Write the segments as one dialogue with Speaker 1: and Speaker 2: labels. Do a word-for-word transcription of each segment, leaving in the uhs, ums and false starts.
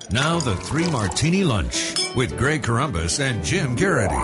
Speaker 1: Now the Three Martini Lunch with Greg Corombos and Jim Garrity.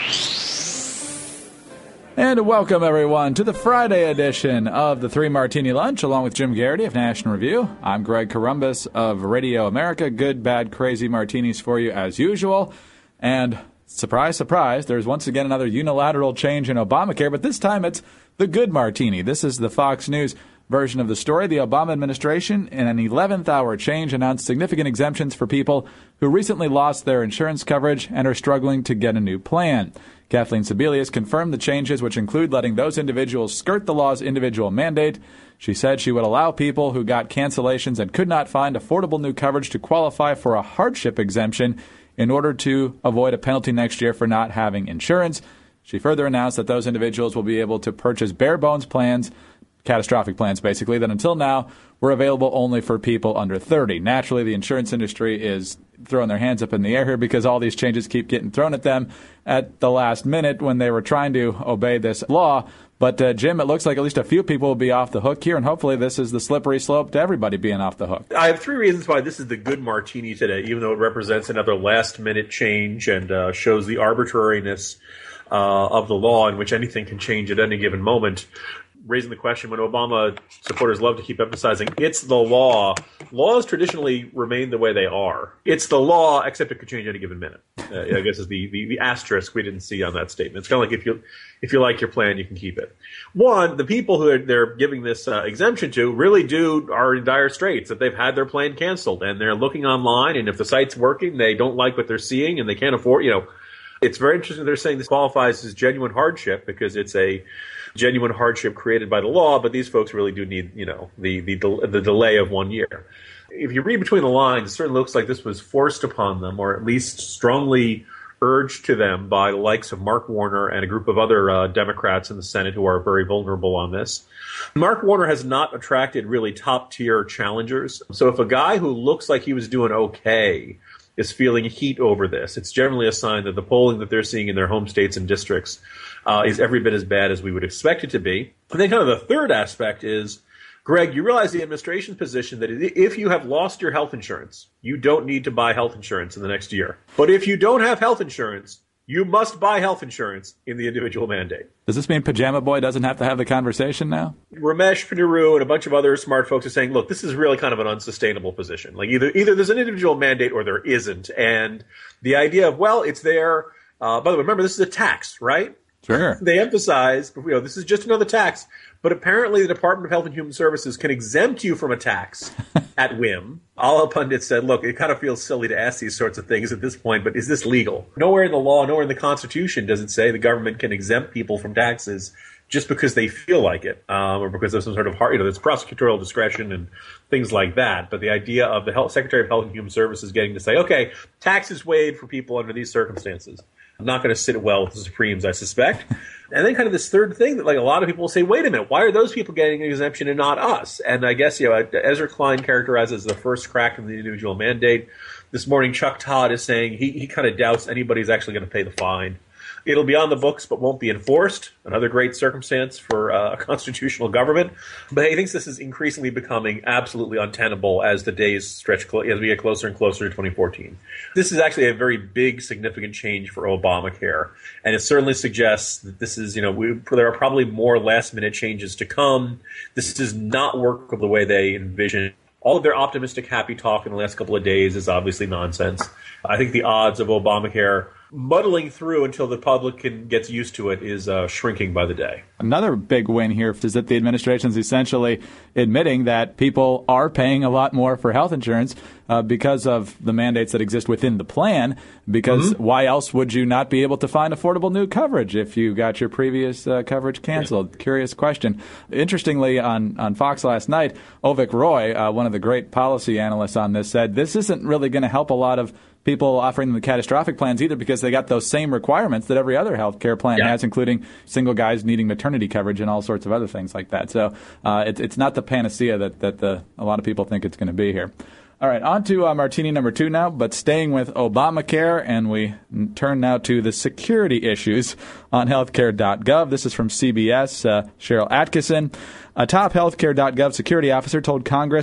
Speaker 2: And welcome, everyone, to the Friday edition of the Three Martini Lunch, along with Jim Garrity of National Review. I'm Greg Corombos of Radio America. Good, bad, crazy martinis for you, as usual. And surprise, surprise, there's once again another unilateral change in Obamacare, but this time it's the good martini. This is the Fox News version of the story. The Obama administration, in an eleventh hour change, announced significant exemptions for people who recently lost their insurance coverage and are struggling to get a new plan. Kathleen Sebelius confirmed the changes, which include letting those individuals skirt the law's individual mandate. She said she would allow people who got cancellations and could not find affordable new coverage to qualify for a hardship exemption in order to avoid a penalty next year for not having insurance. She further announced that those individuals will be able to purchase bare-bones plans, catastrophic plans basically, that until now were available only for people under thirty. Naturally, the insurance industry is throwing their hands up in the air here because all these changes keep getting thrown at them at the last minute when they were trying to obey this law. But, uh, Jim, it looks like at least a few people will be off the hook here, and hopefully this is the slippery slope to everybody being off the hook.
Speaker 3: I have three reasons why this is the good martini today, even though it represents another last-minute change and uh, shows the arbitrariness uh, of the law in which anything can change at any given moment. Raising the question when Obama supporters love to keep emphasizing, it's the law. Laws traditionally remain the way they are. It's the law, except it could change any given minute. Uh, I guess is the, the, the asterisk we didn't see on that statement. It's kind of like if you if you like your plan, you can keep it. One, the people who are, they're giving this uh, exemption to really do are in dire straits, that they've had their plan canceled, and they're looking online, and if the site's working, they don't like what they're seeing, and they can't afford, you know. It's very interesting they're saying this qualifies as genuine hardship because it's a genuine hardship created by the law, but these folks really do need, you know, the the the delay of one year. If you read between the lines, it certainly looks like this was forced upon them, or at least strongly urged to them by the likes of Mark Warner and a group of other uh, Democrats in the Senate who are very vulnerable on this. Mark Warner has not attracted really top-tier challengers. So if a guy who looks like he was doing okay is feeling heat over this, it's generally a sign that the polling that they're seeing in their home states and districts uh, is every bit as bad as we would expect it to be. And then kind of the third aspect is, Greg, you realize the administration's position that if you have lost your health insurance, you don't need to buy health insurance in the next year. But if you don't have health insurance, you must buy health insurance in the individual mandate.
Speaker 2: Does this mean Pajama Boy doesn't have to have the conversation now?
Speaker 3: Ramesh Ponnuru and a bunch of other smart folks are saying, look, this is really kind of an unsustainable position. Like either either there's an individual mandate or there isn't. And the idea of, well, it's there. Uh, by the way, remember, this is a tax, right?
Speaker 2: Sure.
Speaker 3: They emphasize, you know, this is just another tax. But apparently the Department of Health and Human Services can exempt you from a tax at whim. All the pundits said, look, it kind of feels silly to ask these sorts of things at this point, but is this legal? Nowhere in the law, nowhere in the Constitution does it say the government can exempt people from taxes just because they feel like it, um, or because there's some sort of, you know, there's prosecutorial discretion and things like that. But the idea of the Health, Secretary of Health and Human Services getting to say, okay, taxes waived for people under these circumstances. I'm not going to sit well with the Supremes, I suspect. And then kind of this third thing that like a lot of people will say, wait a minute, why are those people getting an exemption and not us? And I guess, you know, Ezra Klein characterizes the first crack in the individual mandate. This morning, Chuck Todd is saying he, he kind of doubts anybody's actually going to pay the fine. It'll be on the books but won't be enforced. Another great circumstance for uh, a constitutional government. But he thinks this is increasingly becoming absolutely untenable as the days stretch, clo- as we get closer and closer to twenty fourteen. This is actually a very big, significant change for Obamacare. And it certainly suggests that this is, you know, we, there are probably more last-minute changes to come. This does not work the way they envision. All of their optimistic, happy talk in the last couple of days is obviously nonsense. I think the odds of Obamacare muddling through until the public can, gets used to it is uh, shrinking by the day.
Speaker 2: Another big win here is that the administration is essentially admitting that people are paying a lot more for health insurance uh, because of the mandates that exist within the plan, because mm-hmm. why else would you not be able to find affordable new coverage if you got your previous uh, coverage canceled? Yeah. Curious question. Interestingly, on, on Fox last night, Avik Roy, uh, one of the great policy analysts on this, said this isn't really going to help a lot of people offering them the catastrophic plans either, because they got those same requirements that every other health care plan yeah. has, including single guys needing maternity coverage and all sorts of other things like that. So uh, it, it's not the panacea that, that the, a lot of people think it's going to be here. All right, on to uh, martini number two now, but staying with Obamacare, and we turn now to the security issues on healthcare dot gov. This is from C B S. Uh, Cheryl Atkinson, a top healthcare dot gov security officer, told Congress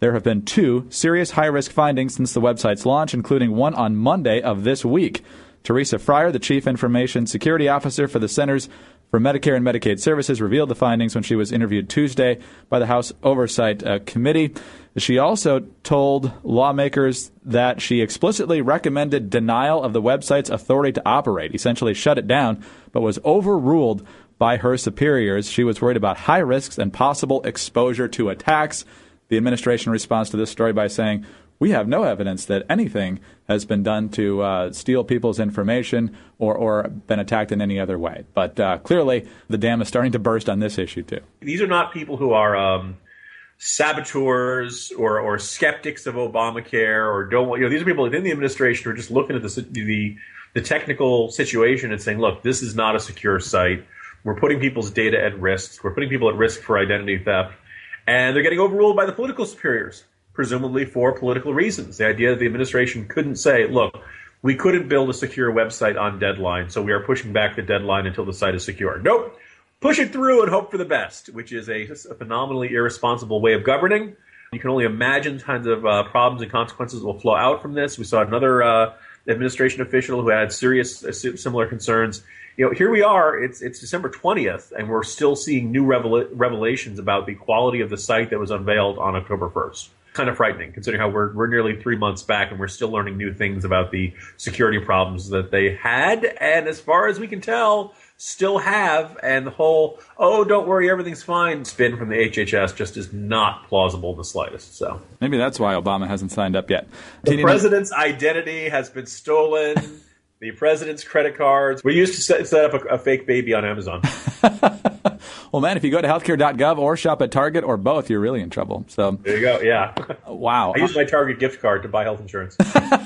Speaker 2: There have been two serious high-risk findings since the website's launch, including one on Monday of this week. Teresa Fryer, the Chief Information Security Officer for the Centers for Medicare and Medicaid Services, revealed the findings when she was interviewed Tuesday by the House Oversight uh, Committee. She also told lawmakers that she explicitly recommended denial of the website's authority to operate, essentially shut it down, but was overruled by her superiors. She was worried about high risks and possible exposure to attacks. The administration responds to this story by saying, "We have no evidence that anything has been done to uh, steal people's information or, or been attacked in any other way." But uh, clearly, the dam is starting to burst on this issue, too.
Speaker 3: These are not people who are um, saboteurs or, or skeptics of Obamacare or don't want, you know, these are people within the administration who are just looking at the, the, the technical situation and saying, look, this is not a secure site. We're putting people's data at risk. We're putting people at risk for identity theft. And they're getting overruled by the political superiors, presumably for political reasons. The idea that the administration couldn't say, look, we couldn't build a secure website on deadline, so we are pushing back the deadline until the site is secure. Nope. Push it through and hope for the best, which is a, a phenomenally irresponsible way of governing. You can only imagine kinds of uh, problems and consequences that will flow out from this. We saw another uh, administration official who had serious uh, similar concerns. You know, here we are, it's it's December twentieth, and we're still seeing new revel- revelations about the quality of the site that was unveiled on October first. Kind of frightening, considering how we're we're nearly three months back, and we're still learning new things about the security problems that they had, and as far as we can tell, still have. And the whole, oh, don't worry, everything's fine, spin from the H H S just is not plausible in the slightest. So
Speaker 2: maybe that's why Obama hasn't signed up yet.
Speaker 3: The president's identity has been stolen. The president's credit cards. We used to set, set up a, a fake baby on Amazon.
Speaker 2: Well, man, if you go to healthcare dot gov or shop at Target or both, you're really in trouble. So
Speaker 3: there you go. Yeah.
Speaker 2: Wow.
Speaker 3: I use my Target gift card to buy health insurance.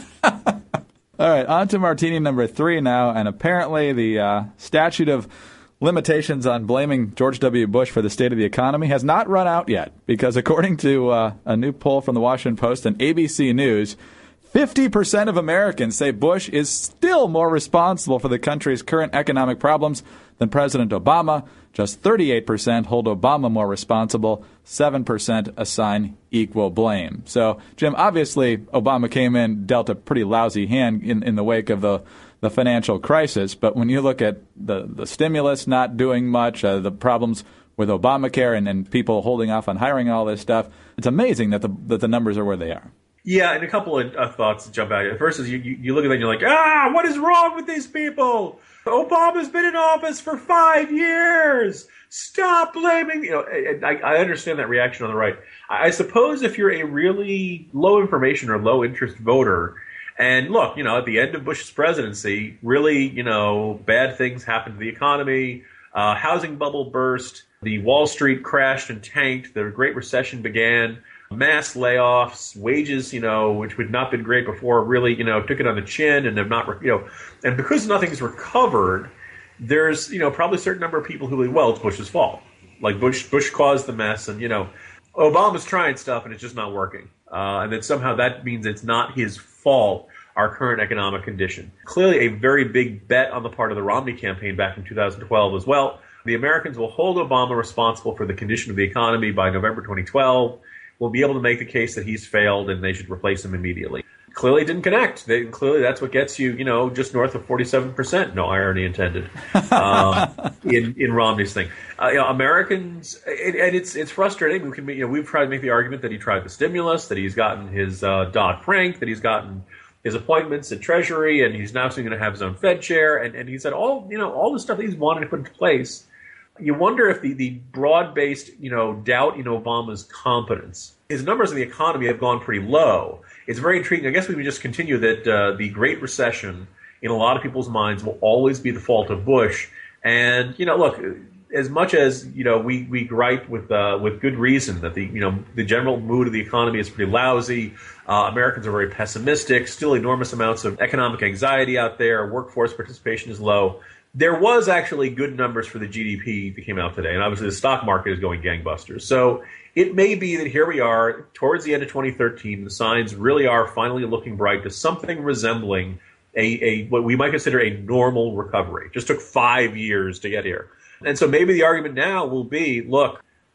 Speaker 2: All right, on to martini number three now. And apparently the uh, statute of limitations on blaming George W. Bush for the state of the economy has not run out yet, because according to uh, a new poll from the Washington Post and A B C News, fifty percent of Americans say Bush is still more responsible for the country's current economic problems than President Obama. Just thirty-eight percent hold Obama more responsible. seven percent assign equal blame. So, Jim, obviously Obama came in, dealt a pretty lousy hand in, in the wake of the, the financial crisis. But when you look at the, the stimulus not doing much, uh, the problems with Obamacare and, and people holding off on hiring and all this stuff, it's amazing that the that the numbers are where they are.
Speaker 3: Yeah, and a couple of uh, thoughts jump out at you. First is you, you, you look at that and you're like, ah, what is wrong with these people? Obama's been in office for five years. Stop blaming. You know, I, I understand that reaction on the right. I, I suppose if you're a really low information or low interest voter, and look, you know, at the end of Bush's presidency, really, you know, bad things happened to the economy. Uh, housing bubble burst. The Wall Street crashed and tanked. The Great Recession began. Mass layoffs, wages, you know, which had not been great before, really, you know, took it on the chin and have not, you know, and because nothing's recovered, there's, you know, probably a certain number of people who, well, it's Bush's fault. Like Bush, Bush caused the mess, and, you know, Obama's trying stuff and it's just not working. Uh, and then somehow that means it's not his fault, our current economic condition. Clearly a very big bet on the part of the Romney campaign back in two thousand twelve as well. The Americans will hold Obama responsible for the condition of the economy by November twenty twelve. Will be able to make the case that he's failed and they should replace him immediately. Clearly didn't connect. They, clearly that's what gets you, you know, just north of forty-seven percent. No irony intended. Um, in, in Romney's thing. Uh, you know, Americans, and, and it's it's frustrating. We can, you know, we've tried to make the argument that he tried the stimulus, that he's gotten his uh, Dodd-Frank, that he's gotten his appointments at Treasury, and he's now soon going to have his own Fed chair. And, and he said all, you know, all the stuff that he's wanted to put into place. You wonder if the, the broad-based, you know, doubt in Obama's competence. His numbers in the economy have gone pretty low. It's very intriguing. I guess we would just continue that uh, the Great Recession, in a lot of people's minds, will always be the fault of Bush. And, you know, look, as much as, you know, we, we gripe with uh, with good reason that the, you know, the general mood of the economy is pretty lousy. Uh, Americans are very pessimistic. Still enormous amounts of economic anxiety out there. Workforce participation is low. There was actually good numbers for the G D P that came out today, and obviously the stock market is going gangbusters. So it may be that here we are, towards the end of twenty thirteen, the signs really are finally looking bright to something resembling a, a what we might consider a normal recovery. It just took five years to get here. And so maybe the argument now will be, look,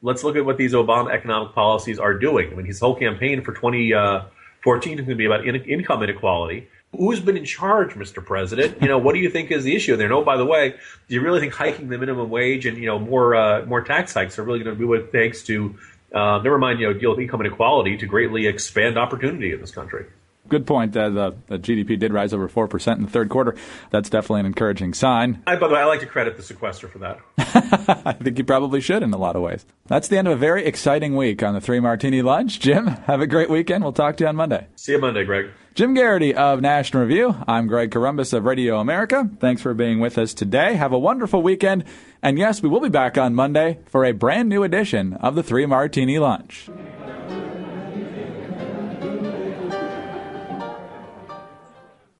Speaker 3: let's look at what these Obama economic policies are doing. I mean, his whole campaign for twenty fourteen is going to be about in- income inequality. Who's been in charge, Mister President? You know, what do you think is the issue there? And oh, by the way, do you really think hiking the minimum wage and, you know, more uh, more tax hikes are really going to be what it takes to, uh, never mind, you know, deal with income inequality, to greatly expand opportunity in this country?
Speaker 2: Good point. Uh, the, the G D P did rise over four percent in the third quarter. That's definitely an encouraging sign.
Speaker 3: I, by the way, I like to credit the sequester for that.
Speaker 2: I think you probably should in a lot of ways. That's the end of a very exciting week on the Three Martini Lunch. Jim, have a great weekend. We'll talk to you on Monday.
Speaker 3: See you Monday, Greg.
Speaker 2: Jim Garrity of National Review. I'm Greg Corombos of Radio America. Thanks for being with us today. Have a wonderful weekend. And yes, we will be back on Monday for a brand new edition of the Three Martini Lunch.